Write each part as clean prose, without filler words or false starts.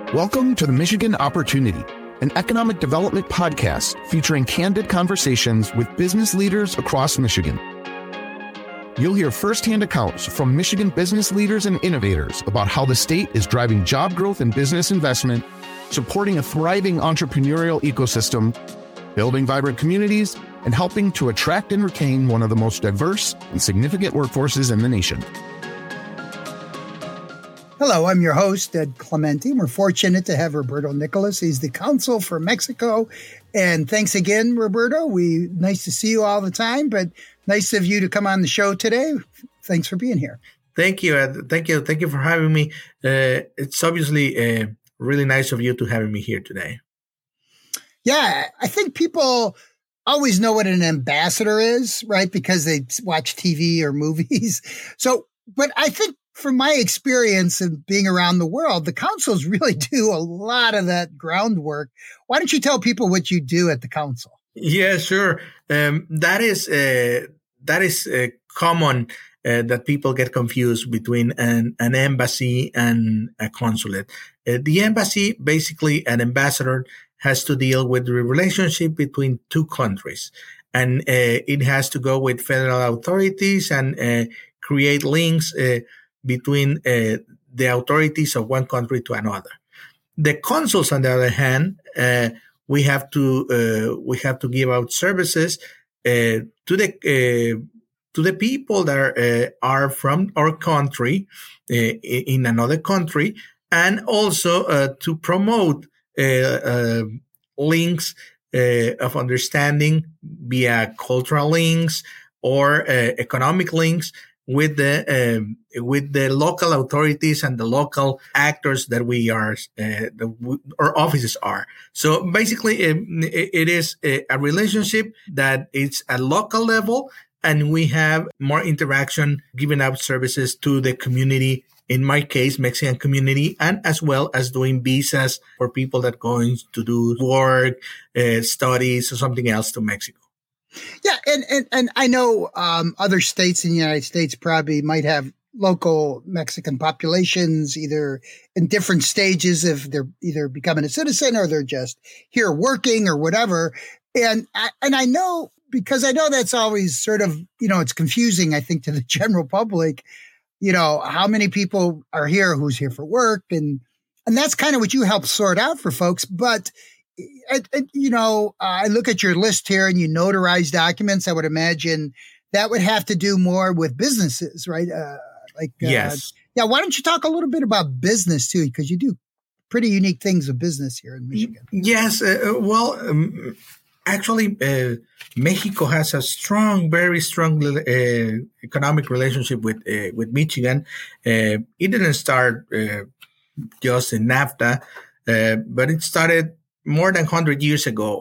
Welcome to the Michigan Opportunity, an economic development podcast featuring candid conversations with business leaders across Michigan. You'll hear firsthand accounts from Michigan business leaders and innovators about how the state is driving job growth and business investment, supporting a thriving entrepreneurial ecosystem, building vibrant communities, and helping to attract and retain one of the most diverse and significant workforces in the nation. Hello, I'm your host, Ed Clemente. We're fortunate to have Roberto Nicolas. He's the consul for Mexico. And thanks again, Roberto. Nice to see you all the time, but nice of you to come on the show today. Thanks for being here. Thank you, Ed. Thank you for having me. It's obviously really nice of you to having me here today. Yeah, I think people always know what an ambassador is, right? Because they watch TV or movies. But I think from my experience of being around the world, the consuls really do a lot of that groundwork. Why don't you tell people what you do at the consul? Yeah, sure. That is common that people get confused between an embassy and a consulate. The embassy, basically, an ambassador has to deal with the relationship between two countries, and it has to go with federal authorities and create links between the authorities of one country to another. The consuls, on the other hand, we have to give out services to the people that are from our country in another country, and also to promote links of understanding via cultural links or economic links with the local authorities and the local actors that our offices are. So basically, it is a relationship that it's at local level, and we have more interaction giving out services to the community. In my case, Mexican community, and as well as doing visas for people that are going to do work, studies, or something else to Mexico. Yeah, and I know other states in the United States probably might have local Mexican populations, either in different stages if they're either becoming a citizen or they're just here working or whatever. And I know, because I know that's always sort of, it's confusing, I think, to the general public, how many people are here, who's here for work. And that's kind of what you help sort out for folks. But I look at your list here and you notarize documents. I would imagine that would have to do more with businesses, right? Yes. Yeah. Why don't you talk a little bit about business too? Because you do pretty unique things with business here in Michigan. Yes. Actually, Mexico has a very strong economic relationship with Michigan. It didn't start just in NAFTA, but it started more than 100 years ago,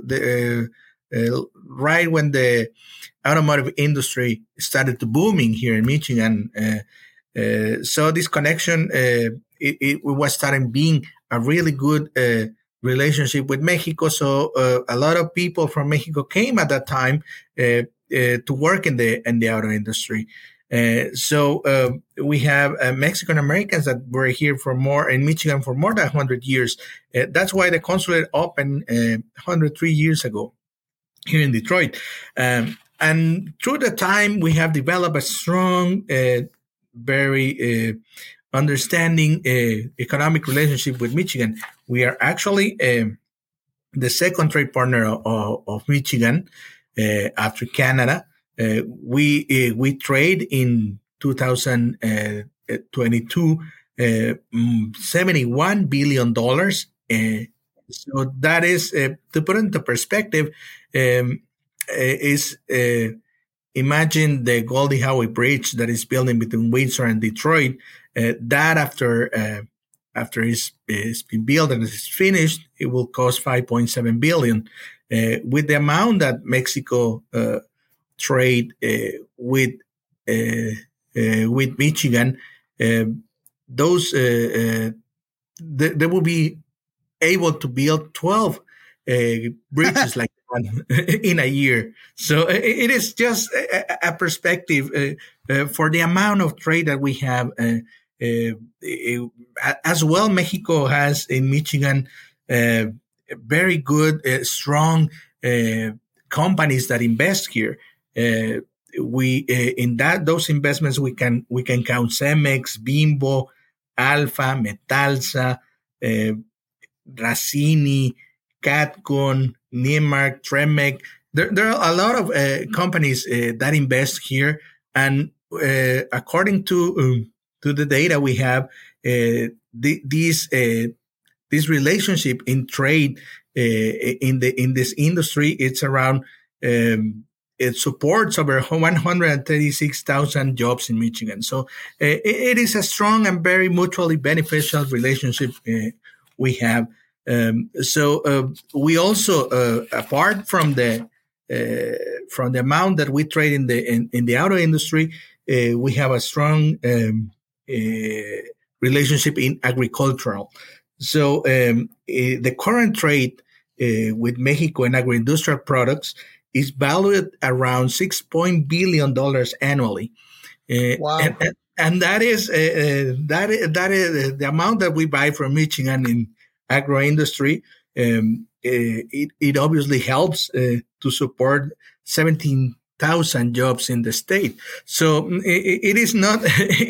right when the automotive industry started to booming here in Michigan. So this connection, it was starting being a really good relationship with Mexico. So a lot of people from Mexico came at that time to work in the auto industry. So we have Mexican Americans that were here in Michigan for more than 100 years. That's why the consulate opened 103 years ago here in Detroit. And through the time, we have developed a strong, very understanding economic relationship with Michigan. We are actually the second trade partner of Michigan after Canada. We trade in 2022 $71 billion. So that is, to put into perspective, imagine the Goldie Howe Bridge that is building between Windsor and Detroit. That after it's been built and it's finished, it will cost $5.7 billion. With the amount that Mexico trade with Michigan, those they will be able to build 12 bridges like one in a year. So it is just a perspective for the amount of trade that we have as well, Mexico has in Michigan very good, strong companies that invest here. We in those investments we can count Cemex, Bimbo, Alfa, Metalsa, Racini, Catcon, Nemark, Tremec. There are a lot of companies that invest here, and according to the data we have, this relationship in trade in this industry, it's around. It supports over 136,000 jobs in Michigan. So it is a strong and very mutually beneficial relationship we have. So we also, apart from the amount that we trade in the auto industry, we have a strong relationship in agricultural. So the current trade with Mexico in agro-industrial products is valued around $6 billion annually. Wow. And that is the amount that we buy from Michigan in agro industry. It obviously helps to support 17,000 jobs in the state. So it is not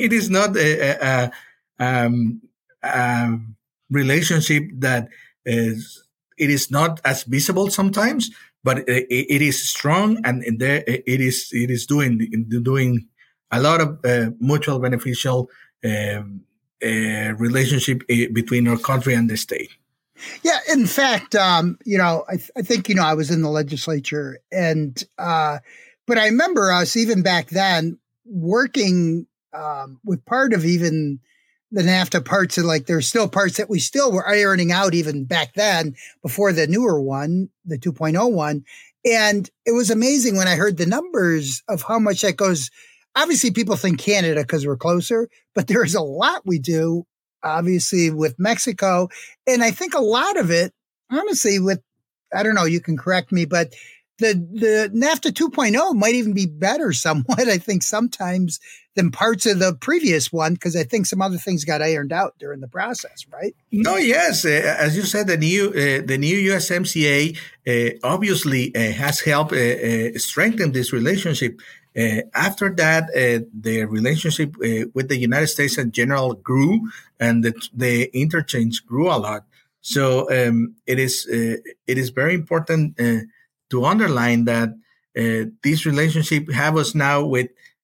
a relationship that it is not as visible sometimes, but it is strong, and it is doing a lot of mutual beneficial relationship between our country and the state. Yeah, in fact, I think I was in the legislature, and but I remember us even back then working with part of even the NAFTA parts of, like, there's still parts that we still were ironing out even back then before the newer one, the 2.0 one. And it was amazing when I heard the numbers of how much that goes. Obviously, people think Canada because we're closer, but there's a lot we do, obviously, with Mexico. And I think a lot of it, honestly, I don't know, you can correct me, but the NAFTA 2.0 might even be better somewhat, I think, sometimes than parts of the previous one, because I think some other things got ironed out during the process, right? No, yes. As you said, the new USMCA obviously has helped strengthen this relationship. After that, the relationship with the United States in general grew, and the interchange grew a lot. So it is very important to underline that this relationship have us now with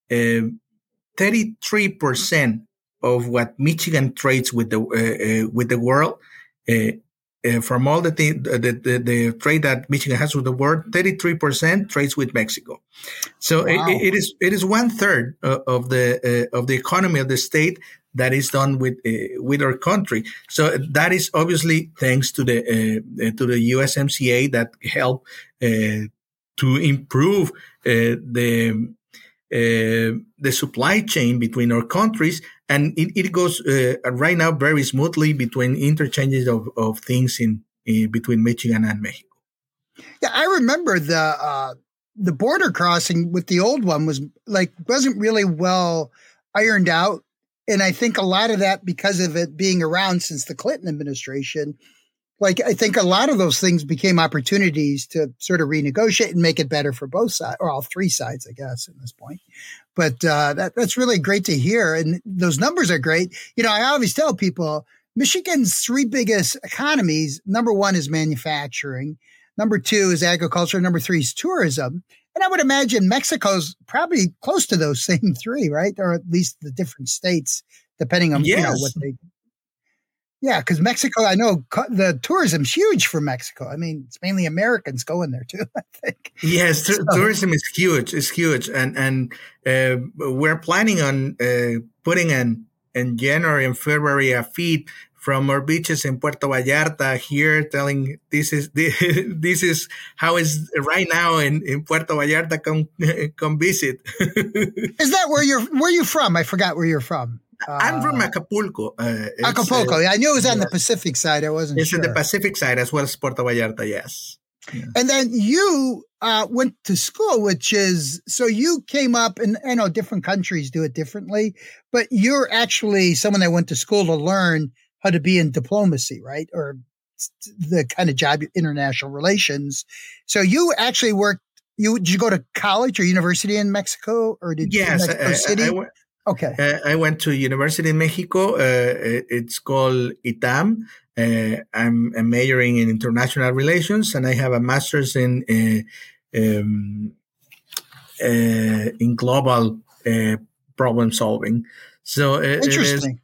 33% of what Michigan trades with the world. From all the trade that Michigan has with the world, 33% trades with Mexico. So wow. it is 1/3 of the economy of the state that is done with our country. So that is obviously thanks to the USMCA that help to improve the supply chain between our countries, and it goes right now very smoothly between interchanges of things in between Michigan and Mexico. Yeah, I remember the border crossing with the old one wasn't really well ironed out. And I think a lot of that, because of it being around since the Clinton administration, I think a lot of those things became opportunities to sort of renegotiate and make it better for both sides, or all three sides, I guess, at this point. But that's really great to hear. And those numbers are great. I always tell people, Michigan's three biggest economies, number one is manufacturing. Number two is agriculture. Number three is tourism. And I would imagine Mexico's probably close to those same three, right? Or at least the different states, depending on what they. Yeah, because Mexico, I know the tourism's huge for Mexico. I mean, it's mainly Americans going there too, I think. Yes, tourism is huge. It's huge, and we're planning on putting in January and February a feed from our beaches in Puerto Vallarta here, telling this is how it's right now in Puerto Vallarta. Come visit. Is that where you're from? I forgot where you're from. I'm from Acapulco. Acapulco. I knew it was on the Pacific side. I wasn't sure. It's on the Pacific side as well as Puerto Vallarta, yes. Yeah. And then you went to school, which is, so you came up, and I know different countries do it differently, but you're actually someone that went to school to learn how to be in diplomacy, right? Or the kind of job, international relations. So you actually worked, did you go to college or university in Mexico, or did you Mexico City? Okay. I went to University in Mexico. It's called ITAM. I'm majoring in international relations, and I have a master's in global problem solving. So interesting.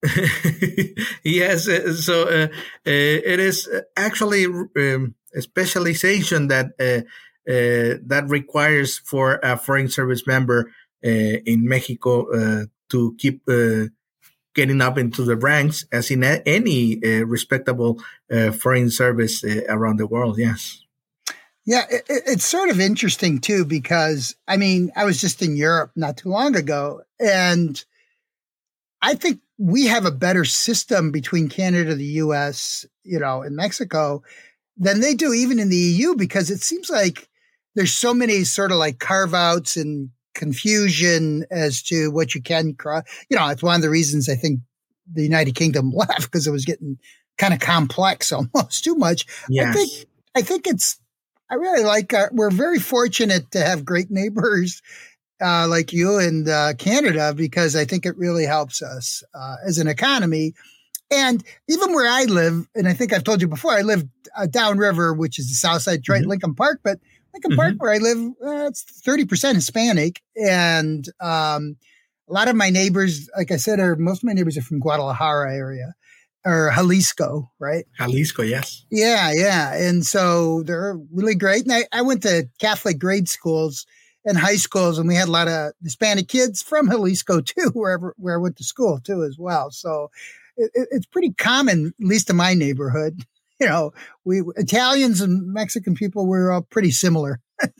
Yes. So it is actually a specialization that that requires for a foreign service member in Mexico to keep getting up into the ranks, as in any respectable foreign service around the world. Yes. Yeah, it's sort of interesting too, because I mean, I was just in Europe not too long ago, and I think we have a better system between Canada, the U.S., and Mexico than they do even in the EU, because it seems like there's so many sort of like carve outs and confusion as to what you can cross. It's one of the reasons I think the United Kingdom left, because it was getting kind of complex, almost too much. Yes. I really like, we're very fortunate to have great neighbors like you and Canada, because I think it really helps us as an economy. And even where I live, and I think I've told you before, I live downriver, which is the south side, Detroit, Lincoln Park. But Lincoln Park, where I live, it's 30% Hispanic. And a lot of my neighbors, like I said, most of my neighbors are from Guadalajara area, or Jalisco, right? Jalisco, yes. Yeah. And so they're really great. And I went to Catholic grade schools and high schools, and we had a lot of Hispanic kids from Jalisco too, where I went to school too as well. So it's pretty common, at least in my neighborhood. We Italians and Mexican people, we're all pretty similar.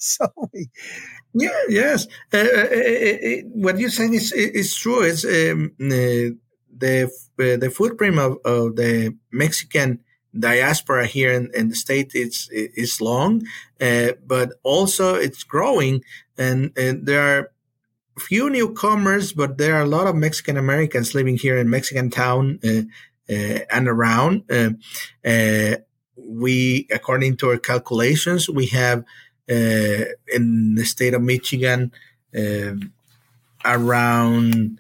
Yes. What you're saying is true. It's the footprint of the Mexican diaspora here in the state is long, but also it's growing, and there are few newcomers, but there are a lot of Mexican Americans living here in Mexican Town and around. We, according to our calculations, we have in the state of Michigan around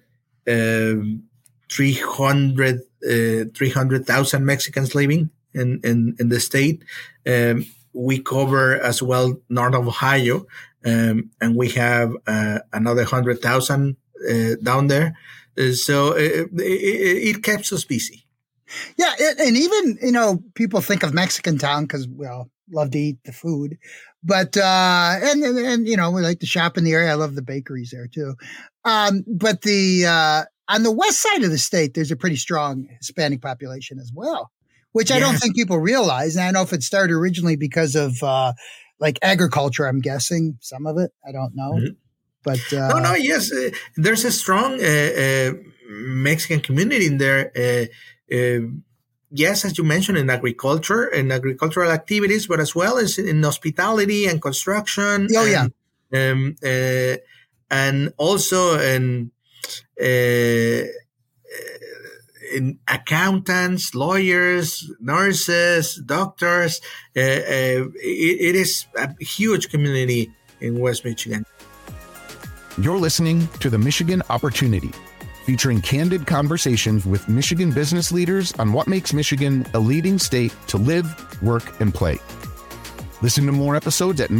300,000 Mexicans living in the state. We cover as well north of Ohio, and we have another 100,000 down there. So it keeps us busy. Yeah, and even people think of Mexican Town because we all love to eat the food, but and we like to shop in the area. I love the bakeries there too. But on the west side of the state, there's a pretty strong Hispanic population as well, which I don't think people realize. And I don't know if it started originally because of like agriculture. I'm guessing some of it. I don't know. Mm-hmm. But no. Yes, there's a strong Mexican community in there. Yes, as you mentioned, in agriculture and agricultural activities, but as well as in hospitality and construction. Oh, yeah. And also in accountants, lawyers, nurses, doctors. It is a huge community in West Michigan. You're listening to The Michigan Opportunity, featuring candid conversations with Michigan business leaders on what makes Michigan a leading state to live, work, and play. Listen to more episodes at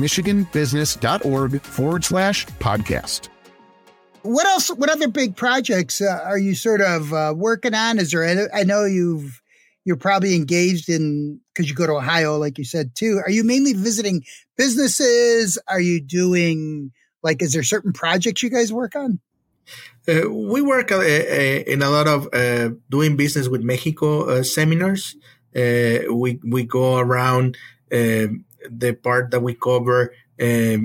michiganbusiness.org/podcast. What else? What other big projects are you sort of working on? Is there? I know you're probably engaged in, because you go to Ohio, like you said too. Are you mainly visiting businesses? Are you doing is there certain projects you guys work on? We work in a lot of doing business with Mexico seminars. We go around the part that we cover,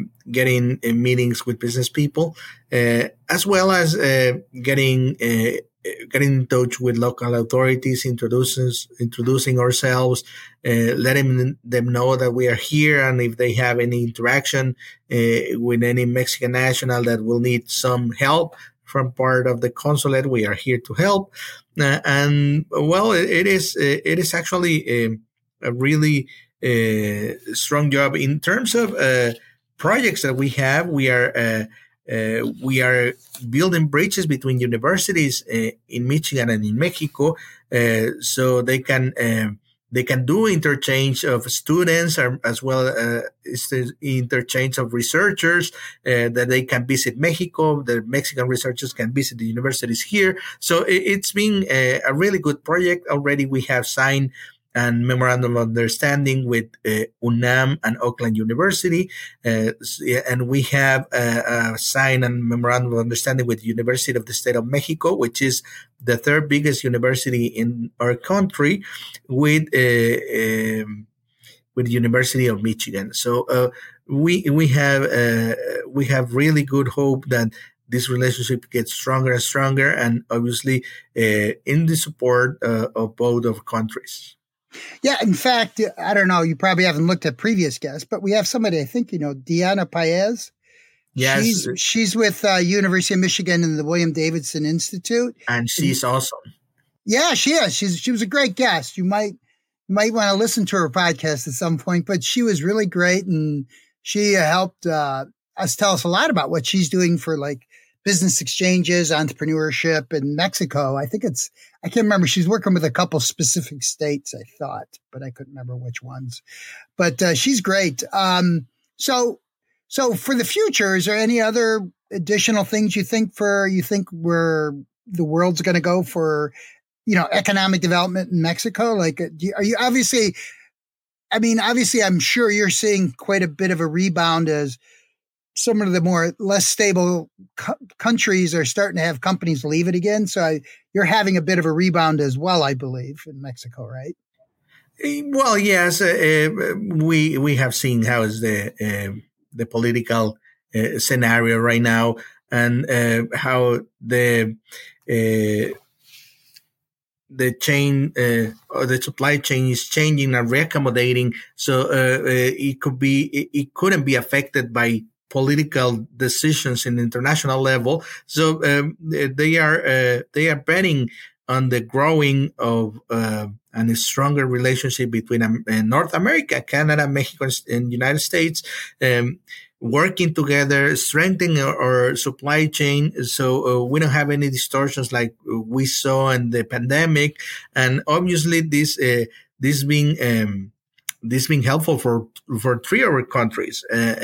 getting meetings with business people, as well as getting getting in touch with local authorities, introducing ourselves, letting them know that we are here, and if they have any interaction with any Mexican national that will need some help from part of the consulate, we are here to help. And well, it is actually a really strong job in terms of projects that we have. We are building bridges between universities in Michigan and in Mexico, so they can do interchange of students as well as interchange of researchers, that they can visit Mexico. The Mexican researchers can visit the universities here. So it's been a really good project. Already we have signed and memorandum of understanding with UNAM and Oakland University, and we have signed a memorandum of understanding with the University of the State of Mexico, which is the third biggest university in our country, with the University of Michigan. So we have really good hope that this relationship gets stronger and stronger, and obviously in the support of both of countries. Yeah, in fact, I don't know, you probably haven't looked at previous guests, but we have somebody, I think, Diana Paez. Yes. She's with University of Michigan and the William Davidson Institute. And she's awesome. Yeah, she is. She was a great guest. You might want to listen to her podcast at some point, but she was really great. And she helped us tell us a lot about what she's doing for like business exchanges, entrepreneurship in Mexico. I can't remember. She's working with a couple specific states, I thought, but I couldn't remember which ones. But she's great. So for the future, is there any other additional things you think where the world's going to go for, economic development in Mexico? Like, are you obviously, I'm sure you're seeing quite a bit of a rebound as some of the less stable countries are starting to have companies leave it again. So you're having a bit of a rebound as well, I believe, in Mexico, right? Well, yes, we have seen how is the political scenario right now, and how the chain or the supply chain is changing and reaccommodating. So it couldn't be affected by political decisions in the international level. So they are betting on the growing of and a stronger relationship between North America, Canada, Mexico, and United States, working together, strengthening our supply chain, so we don't have any distortions like we saw in the pandemic. And obviously, this being helpful for three of our countries.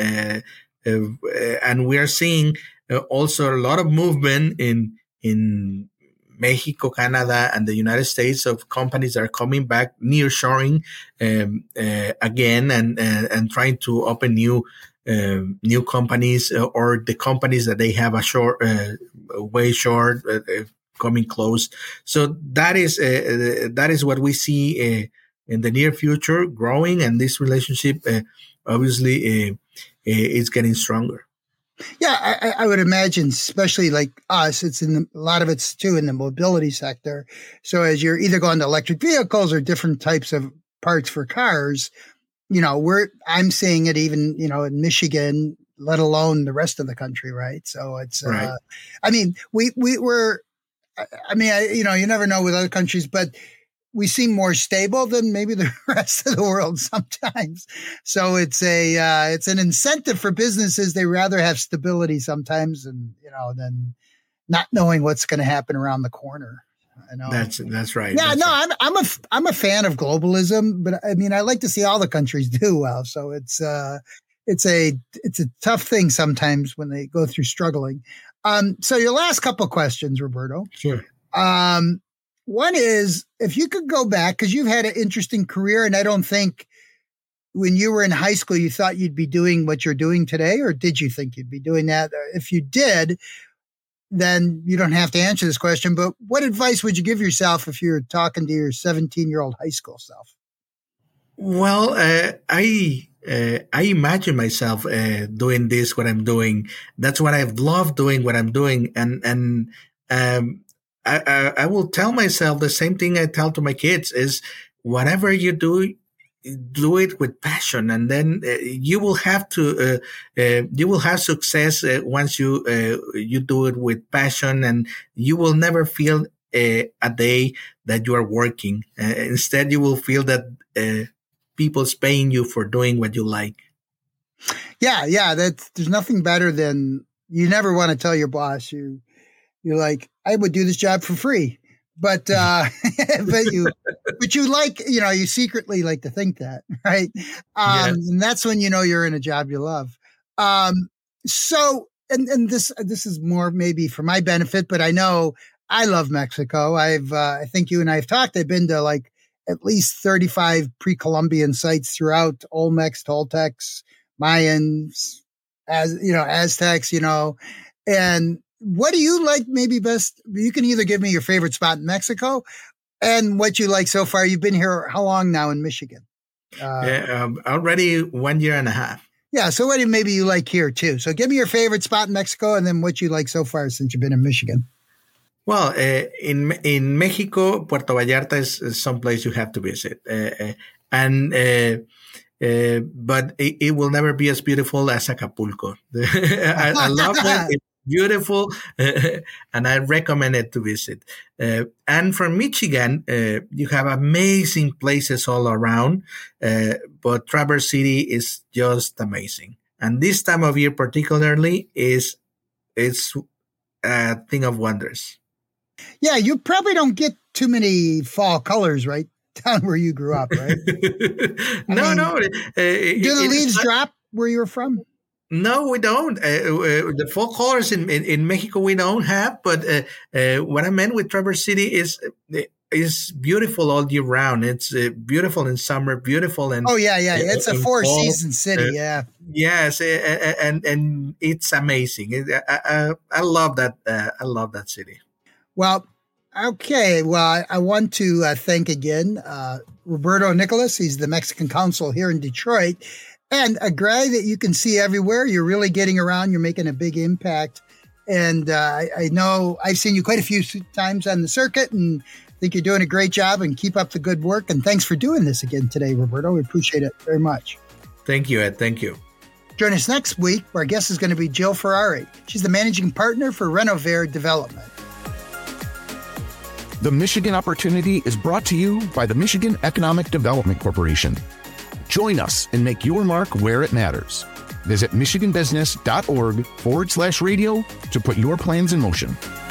And we are seeing also a lot of movement in Mexico, Canada, and the United States of companies that are coming back, nearshoring again, and trying to open new companies, or the companies that they have way short coming close. So that is what we see in the near future, growing, and this relationship obviously is getting stronger. Yeah, I would imagine, especially like us, a lot of it's too in the mobility sector. So as you're either going to electric vehicles or different types of parts for cars, I'm seeing it even, in Michigan, let alone the rest of the country. Right. So it's, right. You never know with other countries, but we seem more stable than maybe the rest of the world sometimes. So it's an incentive for businesses. They rather have stability sometimes than not knowing what's going to happen around the corner. I know. That's right. Yeah, right. I'm a fan of globalism, but I like to see all the countries do well. So it's a tough thing sometimes when they go through struggling. So your last couple of questions, Roberto. Sure. One is, if you could go back, because you've had an interesting career, and I don't think when you were in high school you thought you'd be doing what you're doing today, or did you think you'd be doing that? If you did, then you don't have to answer this question, but what advice would you give yourself if you're talking to your 17-year-old high school self? Well, I imagine myself doing what I'm doing. That's what I've loved doing, what I'm doing. And I will tell myself the same thing I tell to my kids is whatever you do it with passion, and then you will have success once you do it with passion, and you will never feel a day that you are working. Instead, you will feel that people's paying you for doing what you like. Yeah. There's nothing better than, you never want to tell your boss you're like, I would do this job for free. But you like, you secretly like to think that, right? And that's when you're in a job you love. So, and this is more maybe for my benefit, but I know I love Mexico. I think you and I have talked. I've been to like at least 35 pre-Columbian sites throughout Olmecs, Toltecs, Mayans, Aztecs, and what do you like maybe best? You can either give me your favorite spot in Mexico and what you like so far. You've been here how long now in Michigan? Already 1 year and a half. Yeah. So what do maybe you like here too? So give me your favorite spot in Mexico and then what you like so far since you've been in Michigan. Well, in Mexico, Puerto Vallarta is some place you have to visit. But it will never be as beautiful as Acapulco. I love it. It's beautiful, and I recommend it to visit. And from Michigan, you have amazing places all around, but Traverse City is just amazing. And this time of year particularly it's a thing of wonders. Yeah, you probably don't get too many fall colors, right? Down where you grew up, right? No. Do the leaves drop where you're from? No, we don't. The fall colors in Mexico we don't have, but what I meant with Traverse City is beautiful all year round. It's beautiful in summer, beautiful in it's a four-season city. Yes, and it's amazing. I love that. I love that city. Well. Okay. Well, I want to thank again Roberto Nicolas. He's the Mexican consul here in Detroit, and a guy that you can see everywhere. You're really getting around. You're making a big impact. And I know I've seen you quite a few times on the circuit, and I think you're doing a great job, and keep up the good work. And thanks for doing this again today, Roberto. We appreciate it very much. Thank you, Ed. Thank you. Join us next week. Our guest is going to be Jill Ferrari. She's the managing partner for Renovare Development. The Michigan Opportunity is brought to you by the Michigan Economic Development Corporation. Join us and make your mark where it matters. Visit michiganbusiness.org/radio to put your plans in motion.